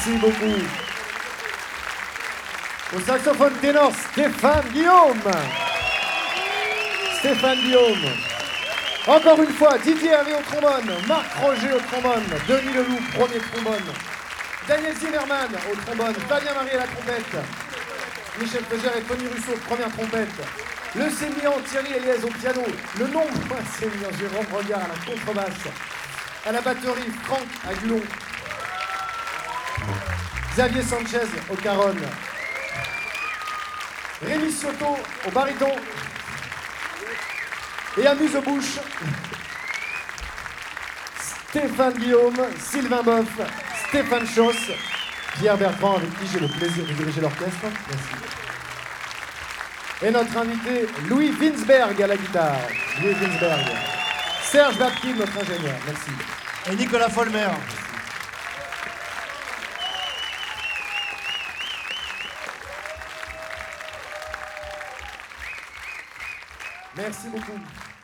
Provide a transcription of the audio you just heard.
Merci beaucoup. Au saxophone ténor, Stéphane Guillaume. Stéphane Guillaume. Encore une fois, Didier Hervé au trombone, Marc Roger au trombone, Denis Leloup, premier trombone, Daniel Zimmerman au trombone, Fabien Marie à la trompette, Michel Fegère et Tony Russo, première trompette, le sémillant Thierry Eliès au piano, le non-moins sémillant Jérôme Regard à la contrebasse, à la batterie Franck Aguilon, Xavier Sanchez au caronne, Rémi Cioto au baryton et amuse-bouche, Stéphane Guillaume, Sylvain Boeuf, Stéphane Chausse, Pierre Bertrand avec qui j'ai le plaisir de diriger l'orchestre. Merci. Et notre invité Louis Winsberg à la guitare. Louis Winsberg. Serge Babkin, notre ingénieur. Merci. Et Nicolas Folmer. Merci beaucoup.